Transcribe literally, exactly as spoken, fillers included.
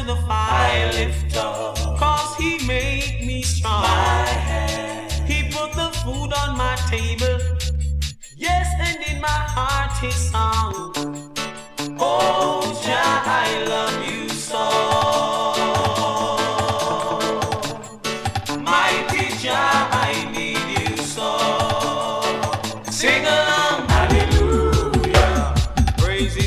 the fire. I lift up. Cause he made me strong. My hand. He put the food on my table. Yes, and in my heart his song. Oh, Jah, I love you so. Mighty Jah, I need you so. Sing along, hallelujah. Praise